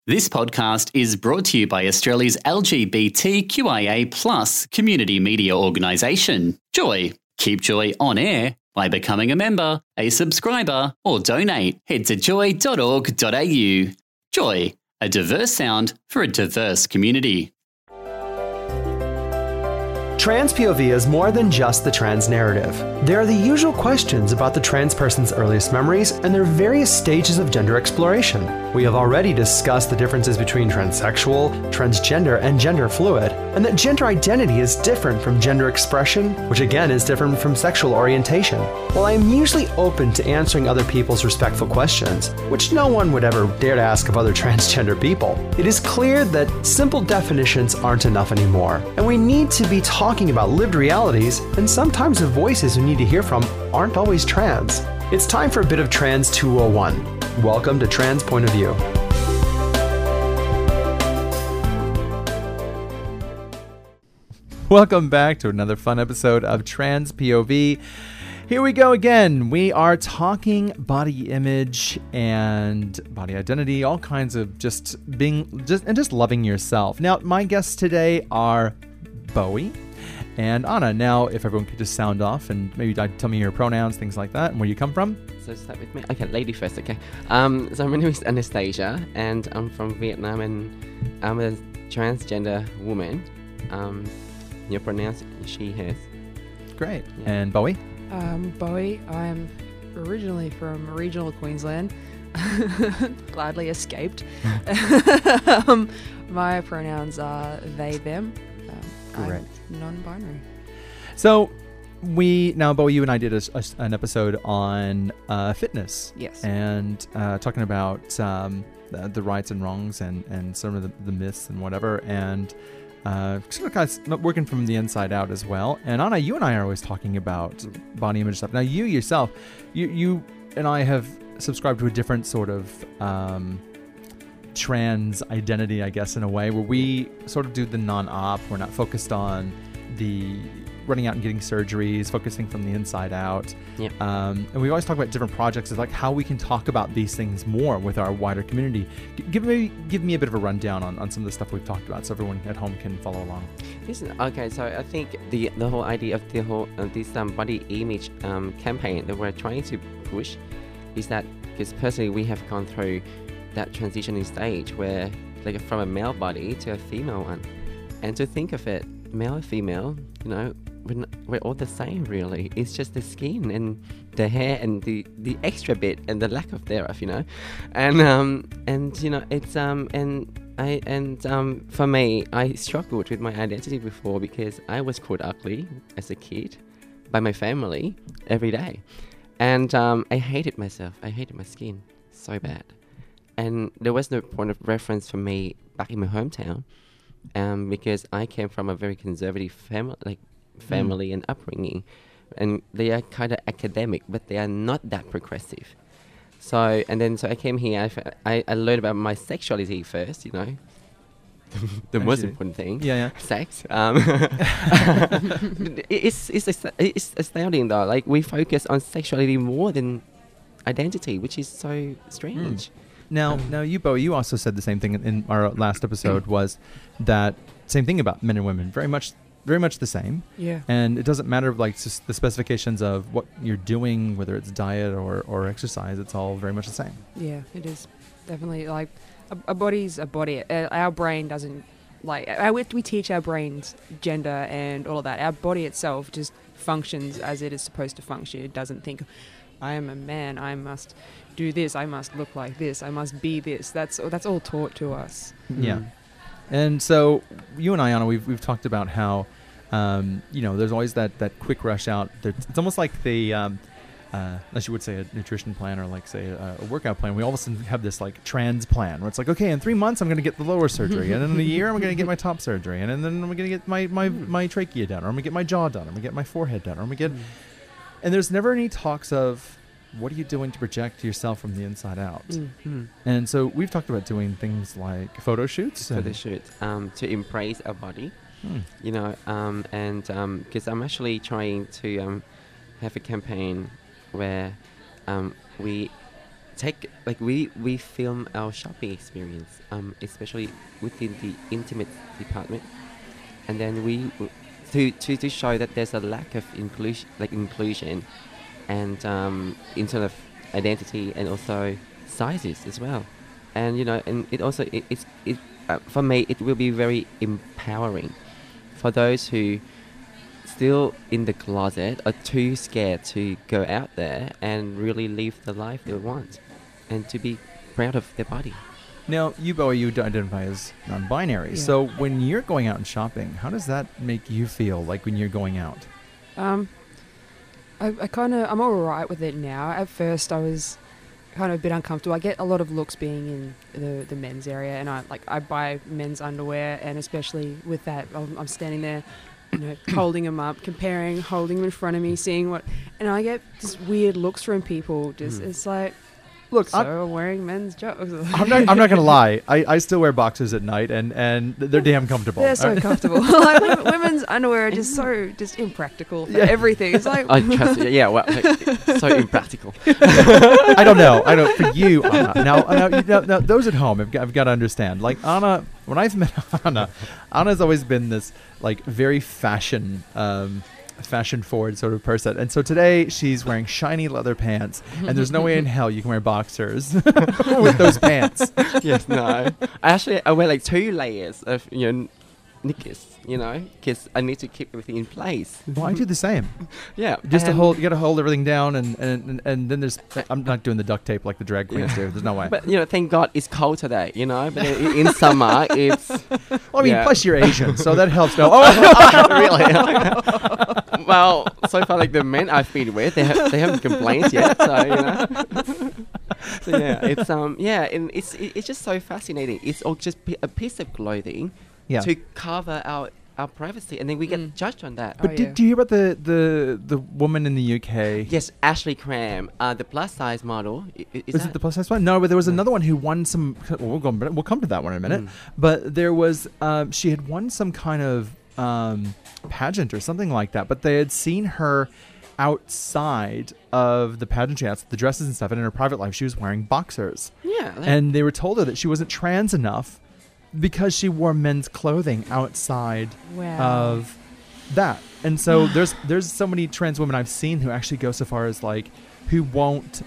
This podcast is brought to you by Australia's LGBTQIA+ community media organisation, Joy. Keep Joy on air by becoming a member, a subscriber, or donate. Head to joy.org.au. Joy, a diverse sound for a diverse community. Trans POV is more than just the trans narrative. There are the usual questions about the trans person's earliest memories and their various stages of gender exploration. We have already discussed the differences between transsexual, transgender, and gender fluid, and that gender identity is different from gender expression, which again is different from sexual orientation. While I am usually open to answering other people's respectful questions, which no one would ever dare to ask of other transgender people, it is clear that simple definitions aren't enough anymore, and we need to be talking about lived realities, and sometimes the voices we need to hear from aren't always trans. It's time for a bit of Trans 201. Welcome to Trans Point of View. Welcome back to another fun episode of Trans POV. Here we go again. We are talking body image and body identity, all kinds of just loving yourself. Now, my guests today are Bowie and Anna. Now, if everyone could just sound off and maybe tell me your pronouns, things like that, and where you come from. So start with me. Okay, lady first, okay. So my name is Anastasia, and I'm from Vietnam, and I'm a transgender woman. Your pronouns, she, hers. Great. Yeah. And Bowie? Bowie, I'm originally from regional Queensland. Gladly escaped. My pronouns are they, them. Correct. I'm non-binary. So, Bowie, you and I did an episode on fitness. Yes. And talking about the rights and wrongs and some of the myths and whatever. And sort of working from the inside out as well. And Anna, you and I are always talking about body image stuff. Now, you yourself, you and I have subscribed to a different sort of trans identity, I guess, in a way, where we sort of do the non-op. We're not focused on the running out and getting surgeries, focusing from the inside out. Yep. And we always talk about different projects of like how we can talk about these things more with our wider community. Give me a bit of a rundown on some of the stuff we've talked about so everyone at home can follow along. Okay, so I think the whole idea of this body image campaign that we're trying to push is that, because personally we have gone through that transitioning stage where, like, from a male body to a female one, and to think of it, male or female, we're all the same, really. It's just the skin and the hair and the extra bit and the lack of thereof, and for me, I struggled with my identity before because I was called ugly as a kid by my family every day, and I hated myself. I hated my skin so bad. And there was no point of reference for me back in my hometown, because I came from a very conservative family and upbringing, and they are kind of academic, but they are not that progressive. So I came here. I learned about my sexuality first, the most important thing. Yeah. Sex. It's astounding though. Like, we focus on sexuality more than identity, which is so strange. Now, you, Bowie, you also said the same thing in our last episode, was that same thing about men and women, very much the same. Yeah. And it doesn't matter, like, just the specifications of what you're doing, whether it's diet or exercise, it's all very much the same. Yeah, it is. Definitely, like, a body's a body. Our brain doesn't, we teach our brains gender and all of that. Our body itself just functions as it is supposed to function. It doesn't think, I am a man, I must do this, I must look like this, I must be this. That's all taught to us. Yeah. And so you and I, Anna, we've talked about how there's always that quick rush out. It's almost like the as you would say, a nutrition plan, or like say a workout plan. We all of a sudden have this like trans plan where it's like, okay, in 3 months I'm going to get the lower surgery, and in a year I'm going to get my top surgery, and then I'm going to get my trachea done, or I'm going to get my jaw done, or I'm going to get my forehead done, or I'm going to get. And there's never any talks of what are you doing to project yourself from the inside out. Mm-hmm. And so we've talked about doing things like photo shoots. To embrace our body, and because I'm actually trying to have a campaign where we we film our shopping experience, especially within the intimate department, and then we to show that there's a lack of inclusion, and in terms of identity and also sizes as well, and and it also for me it will be very empowering for those who still in the closet are too scared to go out there and really live the life they want and to be proud of their body. Now, you, Bowie, you identify as non-binary. Yeah. So when you're going out and shopping, how does that make you feel like when you're going out? I'm all right with it now. At first, I was kind of a bit uncomfortable. I get a lot of looks being in the men's area, and I buy men's underwear, and especially with that, I'm standing there, holding them up, holding them in front of me, seeing what, and I get just weird looks from people. It's like, Look, so I'm wearing men's jokes. I'm not gonna lie. I still wear boxers at night, and they're damn comfortable. They're so comfortable. Like women's underwear are just impractical for everything. It's like I trust you. Yeah, well, so impractical. I don't know. For you, Anna. Now, those at home, I've got to understand. Like Anna, when I've met Anna's always been this like very fashion forward sort of person, and so today she's wearing shiny leather pants, and there's no way in hell you can wear boxers with those pants. Yes, no. I wear like 2 layers of knickers, because I need to keep everything in place. Well, I do the same. Yeah, Just to hold, you got to hold everything down, and then there's. I'm not doing the duct tape like the drag queens do. There's no way. But thank God it's cold today. But in summer it's. Well, I mean, plus you're Asian, so that helps. No, really. Well, so far like the men I've been with, they haven't complained yet. So So and it's just so fascinating. It's all just a piece of clothing to cover our privacy, and then we get judged on that. But do you hear about the woman in the UK? Yes, Ashley Cram, the plus size model. Is it the plus size one? No, but there was another one who won some. We'll come to that one in a minute. But there was she had won some kind of pageant or something like that. But they had seen her outside of the pageantry, the dresses and stuff, and in her private life she was wearing boxers. Yeah, and they were told her that she wasn't trans enough because she wore men's clothing outside of that. And so there's so many trans women I've seen who actually go so far as like who won't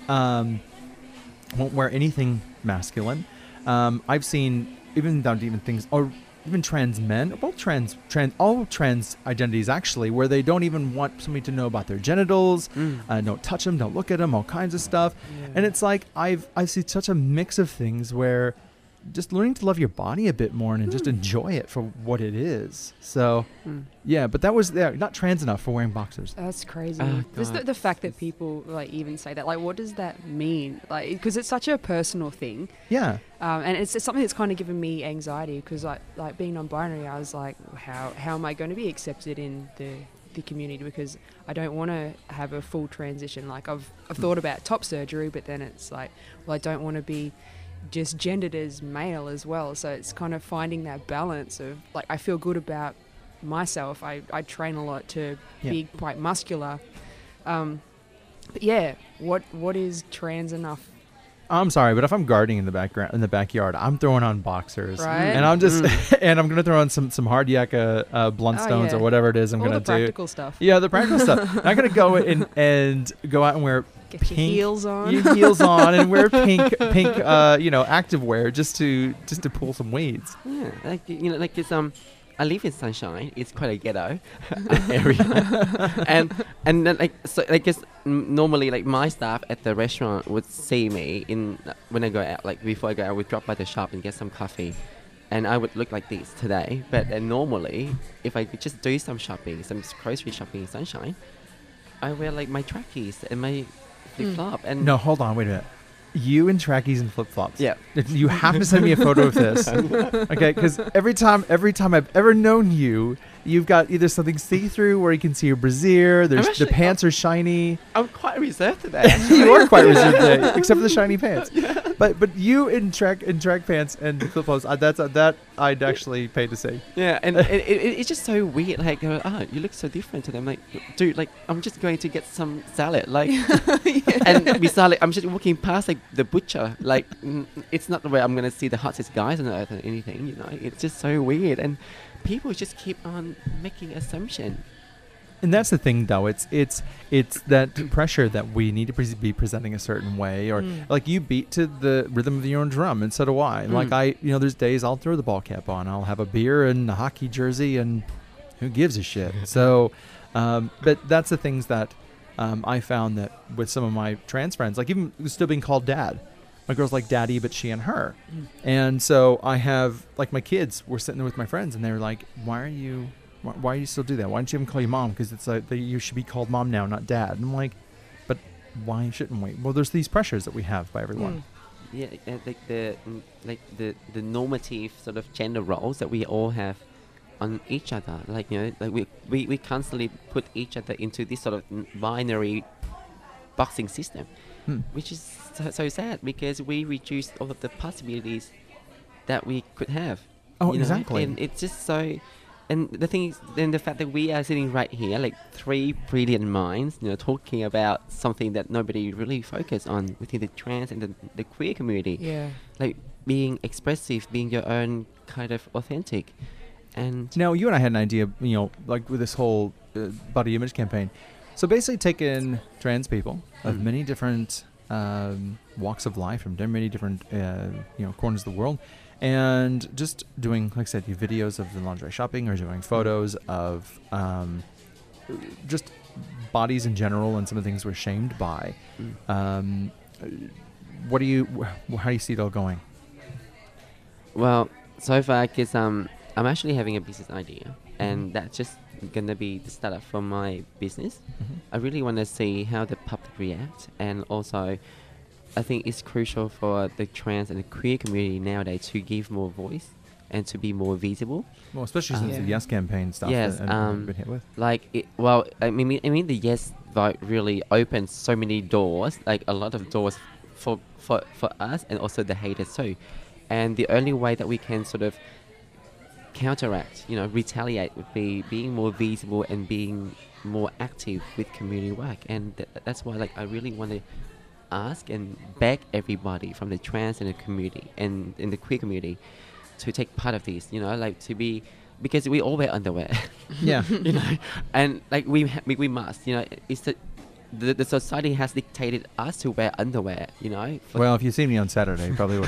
wear anything masculine. I've seen even down to even things, or even trans men, all trans identities actually, where they don't even want somebody to know about their genitals, don't touch them, don't look at them, all kinds of stuff. And it's like I see such a mix of things where just learning to love your body a bit more and just enjoy it for what it is. So, but that was not trans enough for wearing boxers. That's crazy. Just the fact that people like even say that, like, what does that mean? Like, because it's such a personal thing. Yeah. And it's something that's kind of given me anxiety because like being non-binary, I was like, how am I going to be accepted in the community? Because I don't want to have a full transition. Like I've thought about top surgery, but then it's like, well, I don't want to be just gendered as male as well. So it's kind of finding that balance of like, I feel good about myself. I train a lot to be quite muscular. But what is trans enough? I'm sorry, but if I'm gardening in the backyard, I'm throwing on boxers, right? And I'm just and I'm gonna throw on some hard yakka bluntstones or whatever it is I'm gonna do. All the practical stuff. Yeah, the practical stuff. I'm gonna go and go out and wear Get pink your heels on. Your heels on, and wear pink activewear just to pull some weeds. Yeah, like it's I live in Sunshine. It's quite a ghetto area, and then normally like my staff at the restaurant would see me when I go out. Like before I go, I would drop by the shop and get some coffee, and I would look like this today. But normally, if I could just do some shopping, some grocery shopping in Sunshine, I wear like my trackies and my flip flop. And no, hold on, wait a minute. You in trackies and flip-flops. Yeah. You have to send me a photo of this. Okay, because every time I've ever known you, you've got either something see-through where you can see your brassiere, the pants are shiny. I'm quite reserved today. You are quite reserved today, except for the shiny pants. Yeah. but you in track pants and flip flops, that I'd actually pay to see. Yeah, and it's just so weird. Like, you look so different to them. Like, dude, like I'm just going to get some salad. Like, and beside, like, I'm just walking past like the butcher. Like, it's not the way I'm gonna see the hottest guys on earth or anything. You know, it's just so weird, and people just keep on making assumptions. And that's the thing, though. It's that pressure that we need to be presenting a certain way, or like you beat to the rhythm of your own drum, and so do I. Like there's days I'll throw the ball cap on, I'll have a beer and a hockey jersey, and who gives a shit? So, but that's the things that I found that with some of my trans friends, like even still being called dad. My girl's like daddy, but she and her. And so I have, like, my kids were sitting there with my friends, and they were like, why do you still do that? Why don't you even call you mom? Because it's like you should be called mom now, not dad. And I'm like, but why shouldn't we? Well, there's these pressures that we have by everyone. Yeah, the normative sort of gender roles that we all have on each other. Like, you know, like we constantly put each other into this sort of binary boxing system, which is so sad, because we reduce all of the possibilities that we could have. Oh, you know? exactly. And it's just so. And the thing is, then the fact that we are sitting right here, like three brilliant minds, you know, talking about something that nobody really focused on within the trans and the queer community. Yeah. Like being expressive, being your own kind of authentic. And Now, you and I had an idea, you know, like with this whole body image campaign. So basically taking trans people of many different walks of life from many different, corners of the world, and just doing, like I said, videos of the lingerie shopping, or doing photos of just bodies in general and some of the things we're shamed by. How do you see it all going? well, so far, because I'm actually having a business idea, and that's just gonna be the startup for my business. I really want to see how the public react, and also I think it's crucial for the trans and the queer community nowadays to give more voice and to be more visible. Well, especially since the Yes campaign stuff Yes, that we've been hit with. Like, I mean, the Yes vote really opened so many doors, like a lot of doors for us, and also the haters too. And the only way that we can sort of counteract, retaliate, would be being more visible and being more active with community work. And that's why, like, I really want to ask and beg everybody from the trans and the community and in the queer community to take part of this, like to be, because we all wear underwear. Yeah. And like we must, it's the society has dictated us to wear underwear, Well, if you see me on Saturday, you probably would.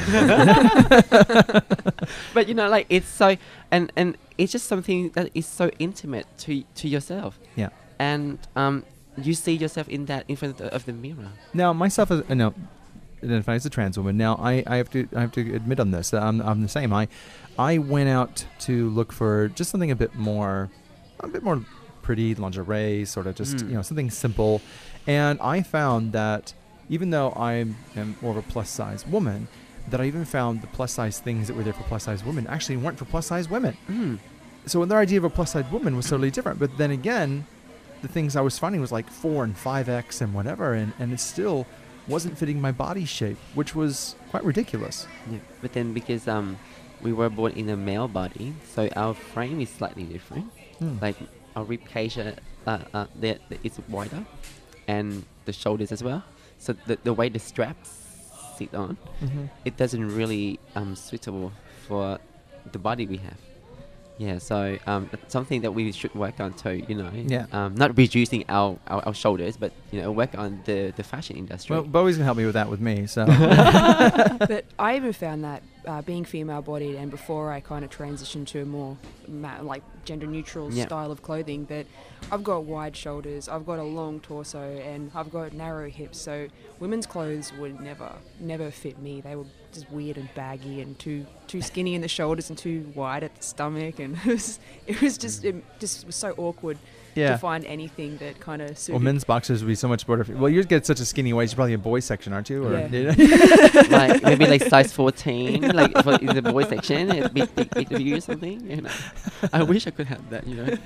But like, it's so, and it's just something that is so intimate to yourself. Yeah. And you see yourself in front of the mirror. Now, myself as identify as a trans woman. Now, I have to admit on this that I'm the same. I went out to look for just something a bit more pretty lingerie, sort of just something simple, and I found that even though I am more of a plus size woman, that I even found the plus size things that were there for plus size women actually weren't for plus size women. So their idea of a plus size woman was totally different. But then again, the things I was finding was like 4 and 5X and whatever, and it still wasn't fitting my body shape, which was quite ridiculous. Yeah, but then because we were born in a male body, so our frame is slightly different. Like our rib cage is wider, and the shoulders as well. So the way the straps sit on, it doesn't really suitable for the body we have. Yeah, so that's something that we should work on too, Yeah. not reducing our shoulders, but, work on the fashion industry. Well, Bowie's going to help me with that with me, so. But I even found that being female-bodied, and before I kind of transitioned to a more gender-neutral style of clothing, that I've got wide shoulders, I've got a long torso, and I've got narrow hips. So women's clothes would never fit me. They were just weird and baggy and too skinny in the shoulders and too wide at the stomach, and it was so awkward. Yeah. To find anything that kind of suited. Well, men's boxers would be so much better. Well, you get such a skinny waist. You're probably a boys section, aren't you? Or like maybe size 14, like in the boys section, big or something. I wish I could have that, that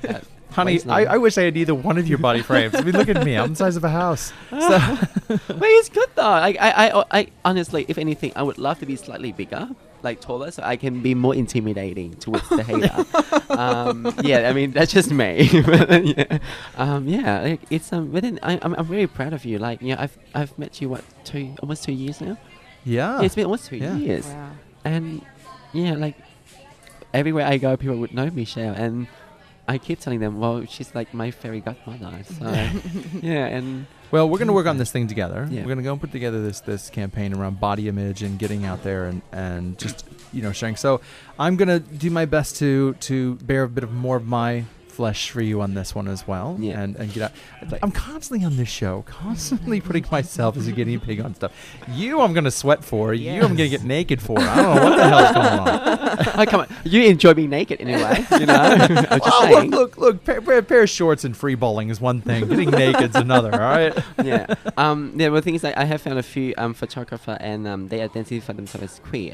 Honey, waistline. I wish I had either one of your body frames. I mean, look at me. I'm the size of a house. So, But it's good though. Like I honestly, if anything, I would love to be slightly bigger, like taller, so I can be more intimidating towards the hater. Yeah, I mean that's just me. Yeah, like, it's But then I'm very proud of you. Like, I've met you almost 2 years now. yeah. Yeah, it's been almost 2 Yeah. years, Wow. and yeah, like everywhere I go, people would know Michelle, and I keep telling them, well, she's like my fairy godmother. So yeah, and Well, we're going to work on this thing together. Yeah. We're going to go and put together this campaign around body image and getting out there and just, sharing. So I'm going to do my best to bear a bit of more of my flesh for you on this one as well. Yeah. And get out. I'm constantly on this show, constantly putting myself as a guinea pig on stuff. You I'm going to sweat for. You I'm going to get naked for. I don't know what the hell's going on. oh come on, you enjoy being naked anyway, you know. I'm just Oh, saying. look, pair of shorts and free bowling is one thing. Getting naked's another, all right? Yeah. Yeah. Well, the thing is, I have found a few photographer, and they identify themselves as queer.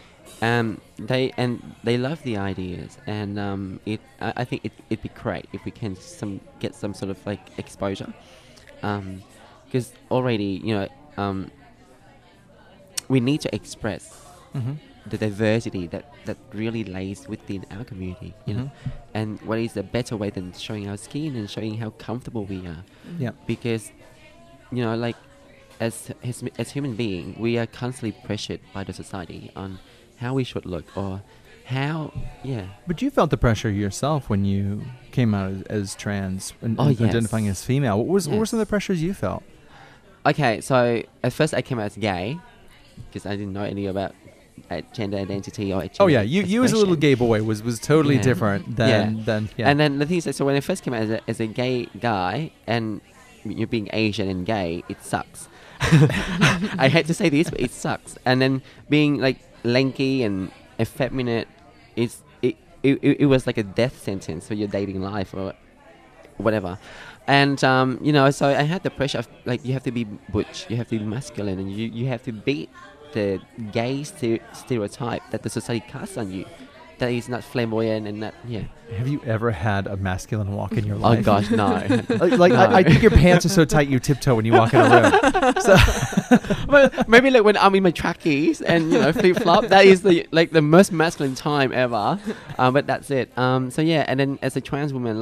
They love the ideas, and I think it'd be great if we can get some sort of like exposure, because already we need to express Mm-hmm. the diversity that really lays within our community, you know. Mhm. And what is a better way than showing our skin and showing how comfortable we are? Yeah. Because like as human being, we are constantly pressured by the society on how we should look or how But you felt the pressure yourself when you came out as trans and Oh, yes. identifying as female. What were Yes. some of the pressures you felt? Okay, so at first I came out as gay because I didn't know any about gender identity or gender Oh yeah, you as a little expression. gay boy was totally Yeah. different than And then the thing is, so when I first came out as a gay guy, and you're being Asian and gay, it sucks. I hate to say this, but it sucks. And then being like lanky and effeminate, it was like a death sentence for your dating life or whatever. And so I had the pressure of like you have to be butch, you have to be masculine, and you have to beat the gay stereotype that the society casts on you. That is not flamboyant and not Have you ever had a masculine walk in your Oh life? gosh, no. Like No. I think your pants are so tight you tiptoe when you walk in a room. So Well, maybe like when I'm in my trackies and flip flop, that is the most masculine time ever. But that's it. So yeah, and then as a trans woman,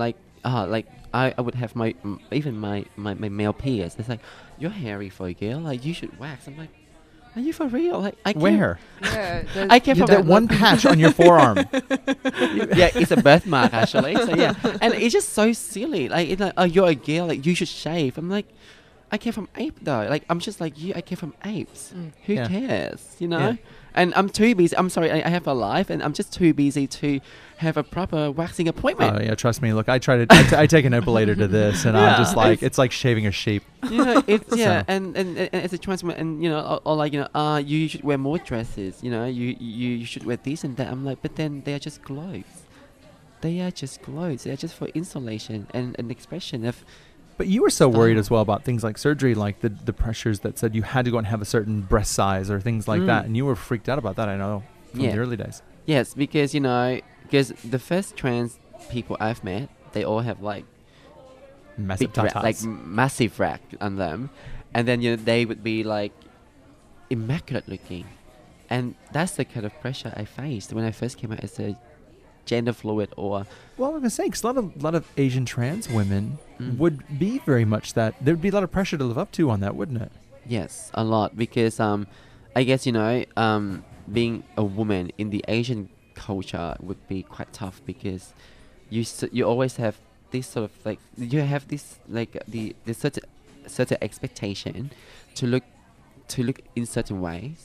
I would have my male peers. It's like, you're hairy for a girl. Like you should wax. I'm like, are you for real? Like I came, where? Yeah, I came You from that one patch on your forearm. Yeah, it's a birthmark actually. So yeah, and it's just so silly. Like, it's like, oh, you're a girl. Like you should shave. I'm like, I came from ape though. Like I'm just like you. I came from apes. Who Yeah. cares? Yeah. And I'm too busy. I'm sorry. I have a life, and I'm just too busy to have a proper waxing appointment. Oh yeah, trust me. Look, I take an epilator to this, and I'm Yeah, just like, it's like shaving a sheep. It's So- and as a trans woman, and or like you should wear more dresses. You should wear this and that. I'm like, but then they are just clothes. They are just clothes. They are just for insulation and an expression of. But you were so worried Style. as well about things like surgery, like the pressures that said you had to go and have a certain breast size or things like that, and you were freaked out about that. I know from Yeah. the early days. Yes, because the first trans people I've met, they all have like Massive big rack, tatas. like massive rack on them, and then they would be like immaculate looking, and that's the kind of pressure I faced when I first came out as a gender fluid or Well, I was gonna say, 'cause a lot of Asian trans women Mm. would be very much that. There would be a lot of pressure to live up to on that, wouldn't it? yes, a lot because I guess being a woman in the Asian culture would be quite tough because you always have this sort of like you have this like the certain expectation to look in certain ways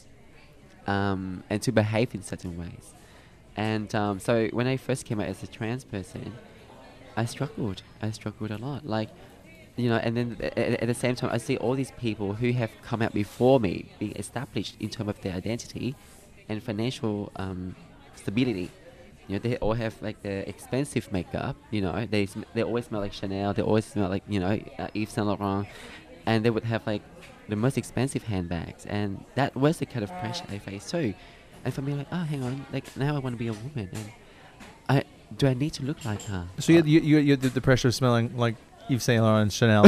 and to behave in certain ways. And so when I first came out as a trans person, I struggled a lot. Like, and then at the same time, I see all these people who have come out before me being established in terms of their identity and financial stability. They all have like the expensive makeup. They always smell like Chanel. They always smell like Yves Saint Laurent, and they would have like the most expensive handbags. And that was the kind of pressure I faced too. And for me, like, oh, hang on, like now I want to be a woman, and do I need to look like her? So you had the pressure of smelling like Yves Saint Laurent and Chanel,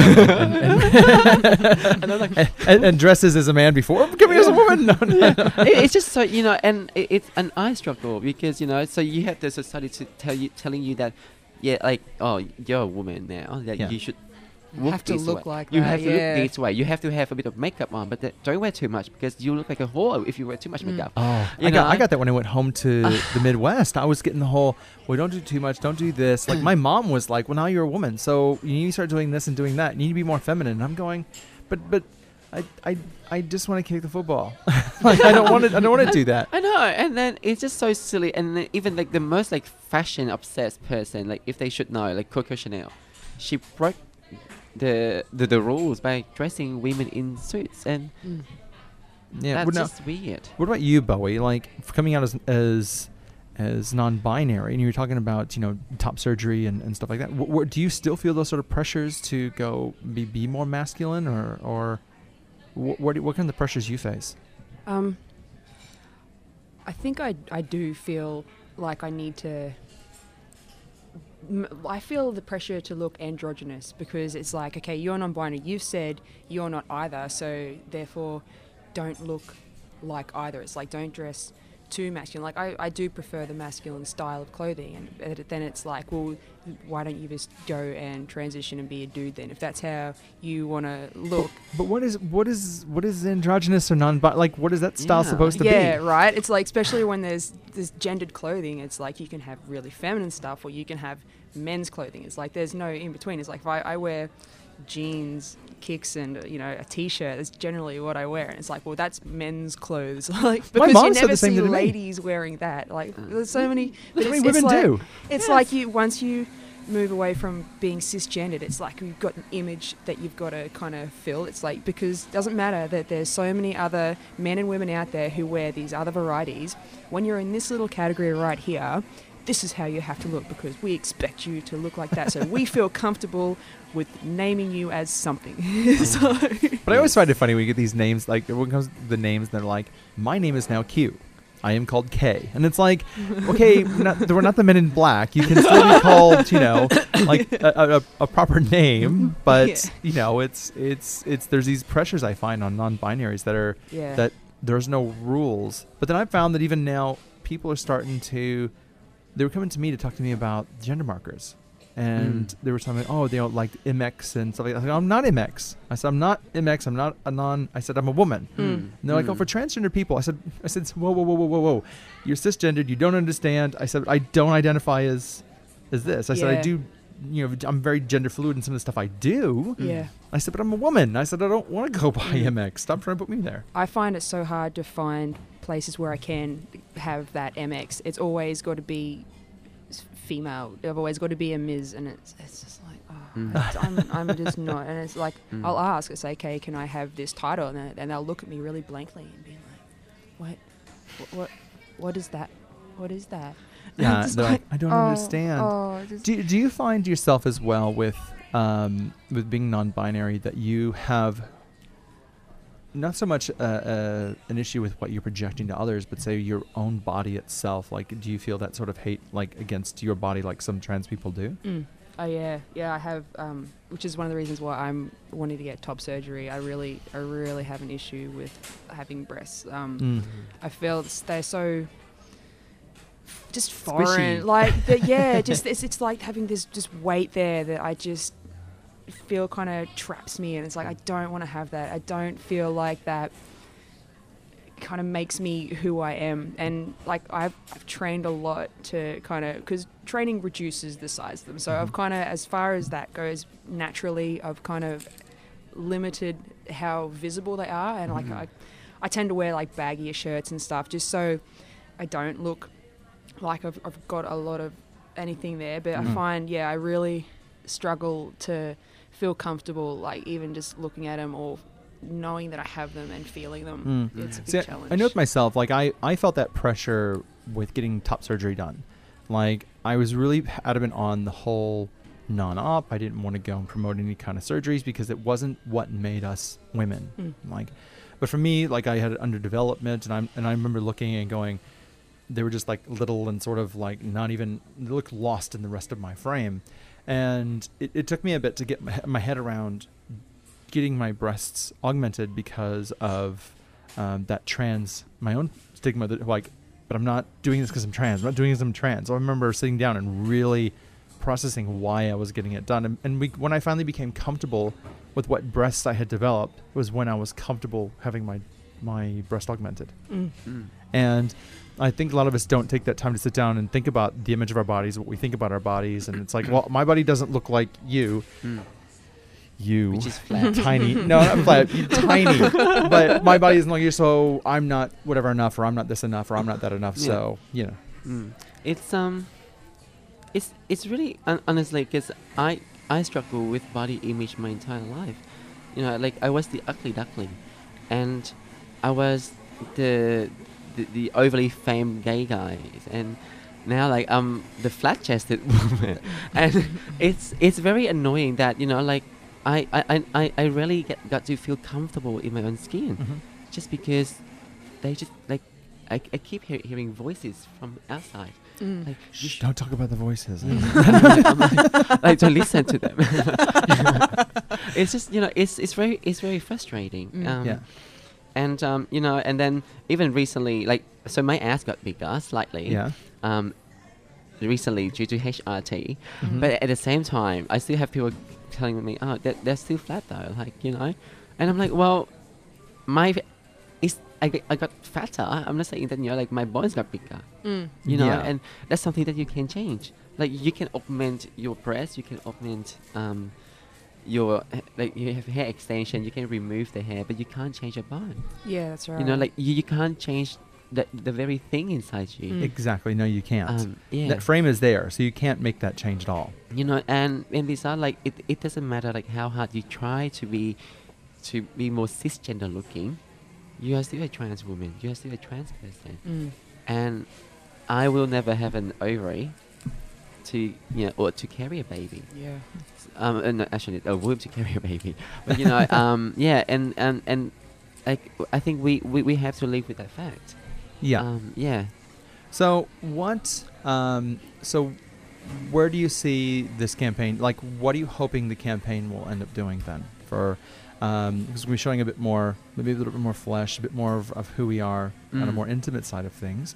and dresses as a man before becoming as a woman. No. It's just so, and it's an eye struggle because, so you have the society telling you that, like, oh, you're a woman now, that you should have to look like you that, have to look this way. You have to have a bit of makeup on, but don't wear too much because you look like a whore if you wear too much makeup. Oh, I got that when I went home to the Midwest. I was getting the whole, well, don't do too much, don't do this. Like my mom was like, well, now you're a woman, so you need to start doing this and doing that. You need to be more feminine. And I'm going, but I just want to kick the football. Like I don't want to do that. I know, and then it's just so silly. And then even like the most like fashion obsessed person, like if they should know, like Coco Chanel, she broke the rules by dressing women in suits, and that's just weird. What about you, Bowie? Like coming out as non-binary, and you were talking about top surgery and stuff like that. Do you still feel those sort of pressures to go be more masculine, or what kind of pressures you face? I think I do feel like I need to. I feel the pressure to look androgynous because it's like, okay, you're non-binary. You've said you're not either, so therefore don't look like either. It's like don't dress too masculine. Like I do prefer the masculine style of clothing, and then it's like, well, why don't you just go and transition and be a dude then, if that's how you want to look? But what is androgynous or like what is that style supposed to be? Yeah, right. It's like, especially when there's this gendered clothing, it's like you can have really feminine stuff or you can have men's clothing. It's like there's no in between. It's like if I wear jeans, kicks, and a t-shirt, that's generally what I wear, and it's like, well, that's men's clothes. Like because you never see ladies wearing that. Like there's so many women do. It's like once you move away from being cisgendered, it's like you've got an image that you've got to kind of fill. It's like, because it doesn't matter that there's so many other men and women out there who wear these other varieties. When you're in this little category right here, this is how you have to look because we expect you to look like that. So we feel comfortable with naming you as something. But I always find it funny when you get these names, like when it comes to the names, they're like, my name is now Q. I am called K. And it's like, okay, we're not the Men in Black. You can still be called, like a proper name, but it's there's these pressures I find on non-binaries that there's no rules. But then I found that even now people are starting to, they were coming to me to talk to me about gender markers. And they were telling me, they don't like MX and stuff like that. I was like, I'm not MX. I said, I'm not MX. I'm not a non. I said, I'm a woman. And they're like, for transgender people. I said, whoa. You're cisgendered. You don't understand. I said, I don't identify as this. I said, I do, I'm very gender fluid in some of the stuff I do. Yeah. I said, but I'm a woman. I said, I don't want to go by MX. Stop trying to put me there. I find it so hard to find places where I can have that MX. It's always got to be female. I've always got to be a Ms. And it's just like, I'm just not. And it's like, I'll ask, I say, okay, can I have this title? And they'll look at me really blankly and be like, what is that? What is that? Yeah, like, I don't understand. Do you find yourself as well with being non-binary that you have not so much an issue with what you're projecting to others, but say your own body itself? Like, do you feel that sort of hate, like, against your body, like some trans people do? Oh yeah, I have, which is one of the reasons why I'm wanting to get top surgery. I really have an issue with having breasts. I feel they're so just foreign, squishy. like just it's like having this just weight there that I just feel kind of traps me, and it's like I don't want to have that. I don't feel like that kind of makes me who I am. And like I've trained a lot to kind of, because training reduces the size of them, so I've kind of, as far as that goes, naturally I've kind of limited how visible they are, and like I tend to wear like baggier shirts and stuff just so I don't look like I've got a lot of anything there. But I find I really struggle to feel comfortable, like even just looking at them or knowing that I have them and feeling them. It's a big challenge. I know with myself, like I felt that pressure with getting top surgery done. Like I was really adamant on the whole non-op. I didn't want to go and promote any kind of surgeries because it wasn't what made us women. Like, but for me, like I had underdevelopment, and I remember looking and going, they were just like little and sort of like not even, they looked lost in the rest of my frame. And it took me a bit to get my head around getting my breasts augmented because of my own stigma that like, but I'm not doing this because I'm trans. I'm not doing this because I'm trans. So I remember sitting down and really processing why I was getting it done. And when I finally became comfortable with what breasts I had developed was when I was comfortable having my breast augmented. And I think a lot of us don't take that time to sit down and think about the image of our bodies, what we think about our bodies. And it's like, well, my body doesn't look like you. You. Which is flat. Tiny. No, not flat. You're tiny. But my body isn't like you, so I'm not whatever enough, or I'm not this enough, or I'm not that enough. Yeah. So, you know. It's really, honestly, because I struggle with body image my entire life. You know, like I was the ugly duckling. And I was the overly famed gay guy, and now like I'm the flat-chested woman, and it's very annoying that, you know, like I really got to feel comfortable in my own skin, just because they just like I keep hearing voices from outside. Like, Shh, don't talk about the voices. I'm like, don't listen to them. It's just, you know, it's very frustrating. Yeah. And you know, and then even recently, like, so my ass got bigger slightly. Yeah. Recently due to HRT, but at the same time, I still have people telling me, "Oh, they're still flat though," like, you know, and I'm like, well, I got fatter. I'm not saying that, you know, like my bones got bigger. You know, Yeah. and that's something that you can change. Like you can augment your breast, you can augment your like you have hair extension, you can remove the hair, but you can't change your bone. Yeah, that's right. You know, like you can't change the very thing inside you. Exactly. No, you can't. Yeah. That frame is there, so you can't make that change at all. You know, and these are like it doesn't matter like how hard you try to be more cisgender looking, you are still a trans woman, you are still a trans person. And I will never have an ovary to, you know, or to carry a baby. Yeah. No, actually a womb to carry a baby. But you know, yeah, and like I think we have to live with that fact. Yeah. Yeah. So what? So where do you see this campaign? Like, what are you hoping the campaign will end up doing then? For because we're showing a bit more, maybe a little bit more flesh, a bit more of who we are on a more intimate side of things.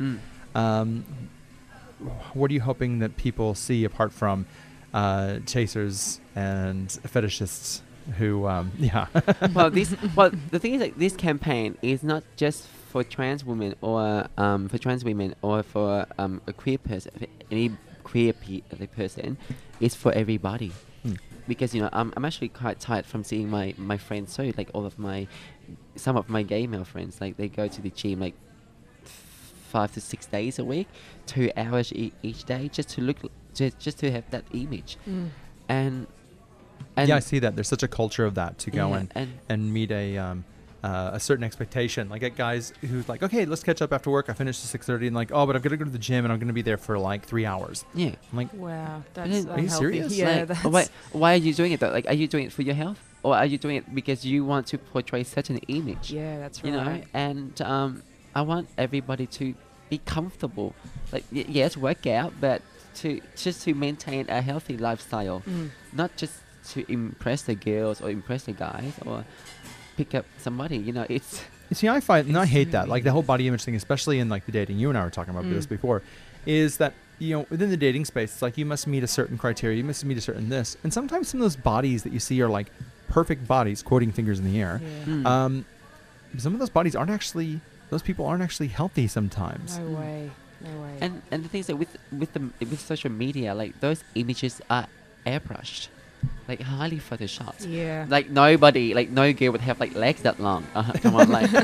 What are you hoping that people see apart from chasers and fetishists who, yeah. Well, the thing is, like, this campaign is not just for trans women or for trans women or for a queer person, any queer person. It's for everybody. Because, you know, I'm actually quite tired from seeing my friends. So like some of my gay male friends, like they go to the gym like 5 to 6 days a week, 2 hours each day, just to look, just to have that image. And yeah, I see that. There's such a culture of that to go yeah, and meet a certain expectation. Like get guys who's like, okay, let's catch up after work. I finished at 6:30, and like, oh, but I'm gonna go to the gym and I'm gonna be there for like 3 hours. Yeah. I'm like, Wow, then- that's Are you unhealthy. serious? Yeah, Like, why are you doing it though? Like, are you doing it for your health, or are you doing it because you want to portray certain image? yeah, that's right. You know, and I want everybody to be comfortable. Like, yes, work out, but to maintain a healthy lifestyle, not just to impress the girls or impress the guys or pick up somebody. You know, it's see, I find, and I hate that, like the whole body image thing, especially in like the dating. You and I were talking about this before, is that, you know, within the dating space, it's like you must meet a certain criteria, you must meet a certain this, and sometimes some of those bodies that you see are like perfect bodies, quoting fingers in the air. Yeah. Some of those bodies aren't actually, those people aren't actually healthy sometimes. No way. No way. and the thing is that with social media, like those images are airbrushed, like highly photoshopped. yeah. Like nobody, like no girl would have like legs that long. Come on, like,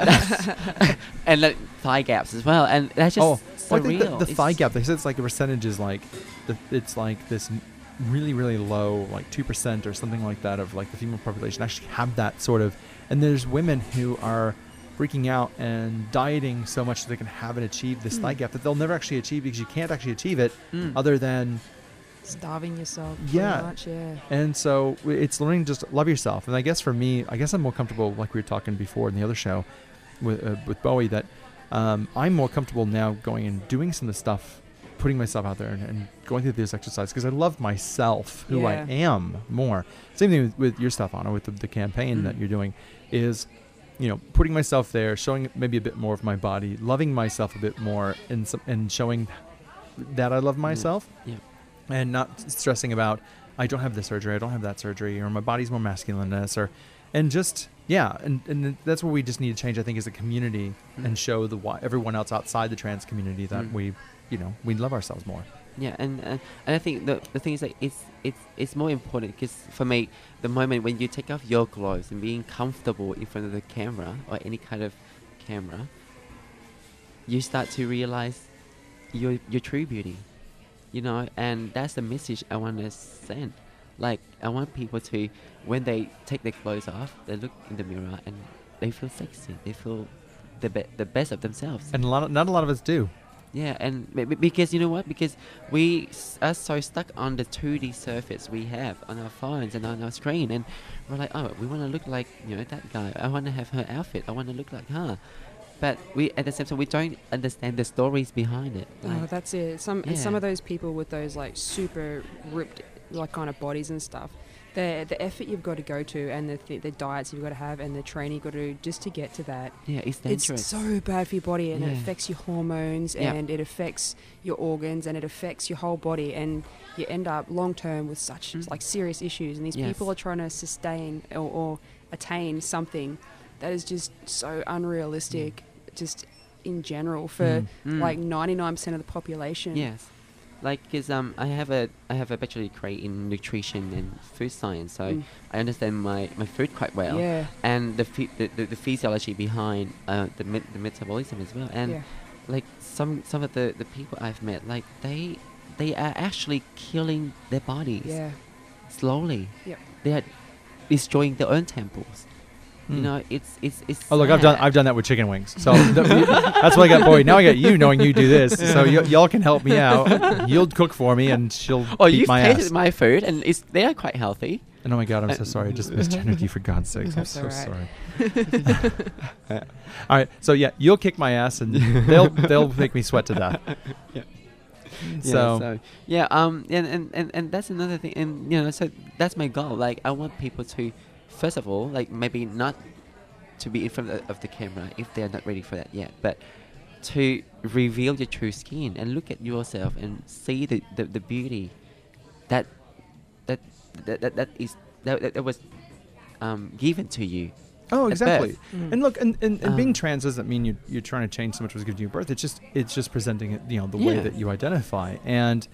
and like thigh gaps as well, and that's just I think surreal. the thigh gap, they said it's like a percentage is like, it's like this really, really low, like 2% or something like that of like the female population actually have that sort of, and there's women who are freaking out and dieting so much that they can have and achieve this thigh gap that they'll never actually achieve because you can't actually achieve it other than, Starving yourself. Yeah. Pretty much, yeah. and so it's learning to just love yourself. And I guess for me, I guess I'm more comfortable, like we were talking before in the other show with Bowie, that I'm more comfortable now going and doing some of the stuff, putting myself out there and going through this exercise because I love myself, who I am more. Same thing with your stuff, Anna, with the campaign that you're doing is, putting myself there, showing maybe a bit more of my body, loving myself a bit more and showing that I love myself and not stressing about, I don't have this surgery, I don't have that surgery, or my body's more masculine than this, and that's where we just need to change, I think, as a community and show everyone else outside the trans community that we love ourselves more. Yeah, and I think the thing is that it's more important because for me, the moment when you take off your clothes and being comfortable in front of the camera or any kind of camera, you start to realize your true beauty, and that's the message I want to send. Like, I want people to, when they take their clothes off, they look in the mirror and they feel sexy. They feel the best of themselves. And not a lot of us do. Yeah, and because you know what? Because we are so stuck on the 2D surface we have on our phones and on our screen, and we're like, oh, we want to look like that guy. I want to have her outfit. I want to look like her. But we, at the same time, we don't understand the stories behind it. Like, that's it. Some of those people with those like super ripped like kind of bodies and stuff, the effort you've got to go to and the diets you've got to have and the training you've got to do just to get to that. Yeah, it's dangerous. It's so bad for your body, and it affects your hormones and it affects your organs and it affects your whole body, and you end up long term with such like serious issues. And these people are trying to sustain or attain something that is just so unrealistic, just in general for like 99% of the population. Yes. Like, because I have a bachelor degree in nutrition and food science, so I understand my food quite well, and the physiology behind the metabolism as well. And like some of the people I've met, like they are actually killing their bodies slowly. Yep. They are destroying their own temples. It's oh, look, sad. I've done that with chicken wings. So that's why I got Boyd. Now I got you knowing you do this. So y'all can help me out. You'll cook for me, and she'll eat my ass. You've tasted my food, and they are quite healthy. And oh my God, I'm so sorry. I just misgendered you, for God's sakes. I'm so sorry. All right, so you'll kick my ass, and they'll make me sweat to death. And that's another thing, and so that's my goal. Like, I want people to, first of all, like, maybe not to be in front of the camera if they are not ready for that yet, but to reveal your true skin and look at yourself and see the beauty that was given to you. Oh, exactly. And look, and being trans doesn't mean you're trying to change so much what was given to you at birth. It's just presenting it, the way that you identify, and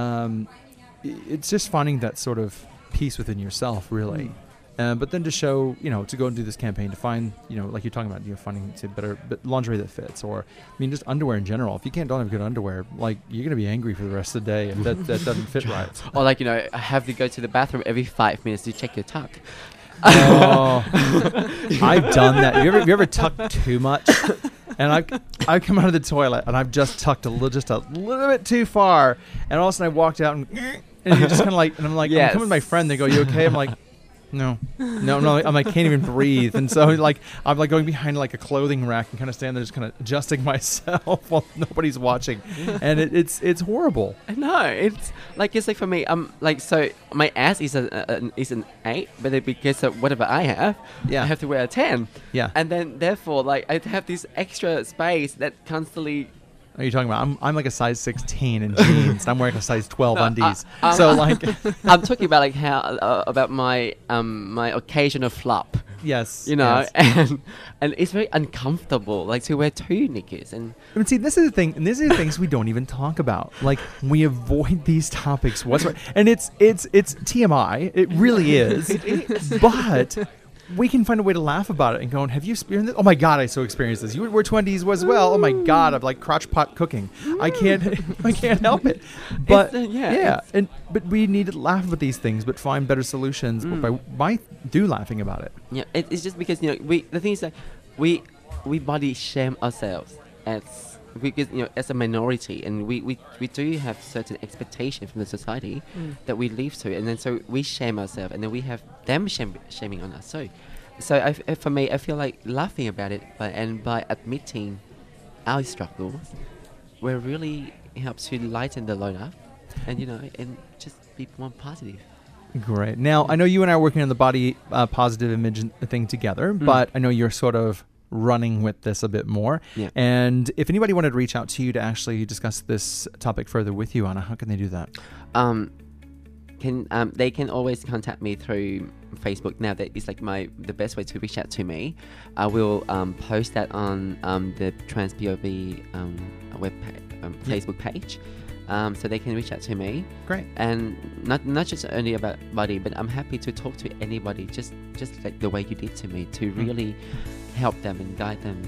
it's just finding that sort of peace within yourself, really. But then to show, to go and do this campaign, to find, like you're talking about, finding better lingerie that fits, or just underwear in general. If you don't have good underwear, like, you're going to be angry for the rest of the day if that doesn't fit right. Or like, have to go to the bathroom every 5 minutes to check your tuck. Oh, I've done that. You ever tucked too much? And I come out of the toilet and I've just tucked a little bit too far, and all of a sudden I walked out and you're just kind of like, and I'm like, I'm coming with my friend. They go, "You okay?" I'm like, No. I'm like, can't even breathe. And so like, I'm like going behind like a clothing rack and kind of standing there just kind of adjusting myself while nobody's watching. And it's horrible. No, it's like for me, like, so my ass is an 8, but then because of whatever I have to wear a 10. Yeah. And then therefore, like, I have this extra space that constantly. Are you talking about? I'm like a size 16 in jeans. And I'm wearing a size 12 undies. So like, I'm talking about like how about my my occasional flop. Yes. Yes. and it's very uncomfortable, like, to wear 2 knickers. And see, this is the thing, and these are the things we don't even talk about. Like, we avoid these topics whatsoever, and it's TMI. It really is. It is. But we can find a way to laugh about it and go, have you experienced this? Oh my God, I so experienced this. You were 20s as well. Oh my God, I'm like crotch pot cooking. I can't help it. But but we need to laugh about these things, but find better solutions by laughing about it. Yeah, it's just because the thing is that we body shame ourselves because as a minority, and we do have certain expectations from the society that we live to, and then so we shame ourselves, and then we have them shaming on us. So for me, I feel like laughing about it by admitting our struggles will really help to lighten the load up, and and just be more positive. Great. Now, I know you and I are working on the body positive image thing together, but I know you're sort of running with this a bit more. Yeah. And if anybody wanted to reach out to you to actually discuss this topic further with you, Anna, how can they do that? They can always contact me through Facebook. Now that is like the best way to reach out to me. I will post that on the Trans POV Facebook page. So they can reach out to me. Great. And not just only about body, but I'm happy to talk to anybody, just like the way you did to me, to really help them and guide them,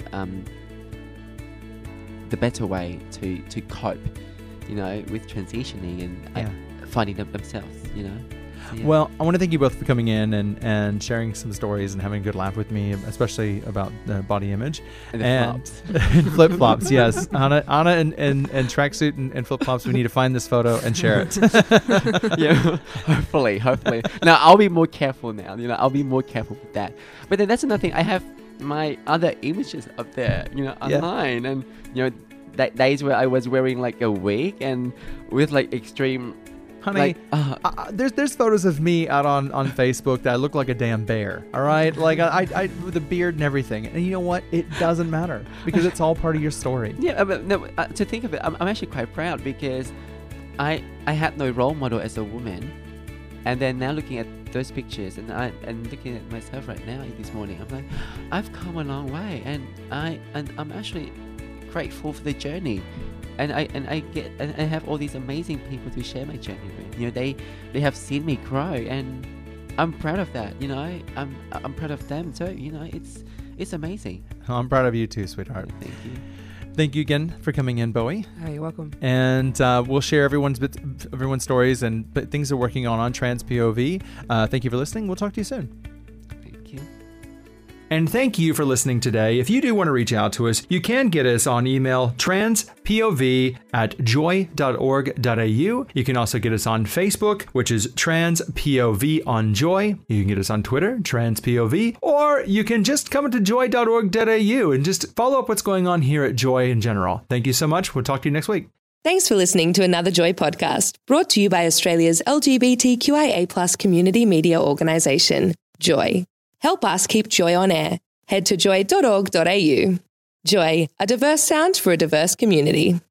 the better way to cope, with transitioning and finding themselves, So, yeah. Well, I want to thank you both for coming in and sharing some stories and having a good laugh with me, especially about the body image. And flip-flops, yes. Anna and tracksuit and flip-flops, we need to find this photo and share it. Yeah, hopefully. Now, I'll be more careful now. I'll be more careful with that. But then that's another thing. I have my other images up there, online. And, that days where I was wearing like a wig and with like extreme... Honey, there's photos of me out on Facebook that I look like a damn bear. All right, like I with a beard and everything. And you know what? It doesn't matter because it's all part of your story. Yeah, but no. To think of it, I'm actually quite proud because I had no role model as a woman, and then now looking at those pictures and looking at myself right now this morning, I'm like, I've come a long way, and I'm actually grateful for the journey. And I have all these amazing people to share my journey with. They have seen me grow, and I'm proud of that. I'm proud of them too. It's amazing. I'm proud of you too, sweetheart. Thank you. Thank you again for coming in, Bowie. Oh, you're welcome. And we'll share everyone's stories and things they're working on Trans POV. Thank you for listening. We'll talk to you soon. And thank you for listening today. If you do want to reach out to us, you can get us on email transpov@joy.org.au. You can also get us on Facebook, which is transpov on Joy. You can get us on Twitter, transpov, or you can just come to joy.org.au and just follow up what's going on here at Joy in general. Thank you so much. We'll talk to you next week. Thanks for listening to another Joy podcast, brought to you by Australia's LGBTQIA+ community media organisation, Joy. Help us keep Joy on air. Head to joy.org.au. Joy, a diverse sound for a diverse community.